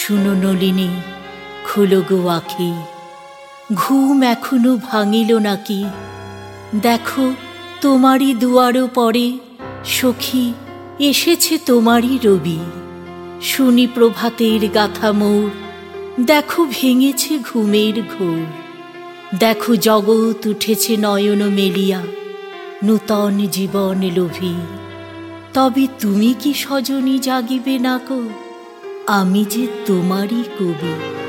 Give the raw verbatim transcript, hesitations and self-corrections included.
শুনো নলিনী, খুলো গো আঁখি, ঘুম এখনো ভাঙিল নাকি? দেখো তোমারই দুয়ারও পরে সখী এসেছে তোমারই রবি। শুনি প্রভাতের গাথা মোর, দেখো ভেঙেছে ঘুমের ঘোর। দেখো জগৎ উঠেছে নয়ন মেলিয়া, নূতন জীবন লোভী। তবে তুমি কি সজনী জাগিবে না কো? আমি যে তোমারই কবি।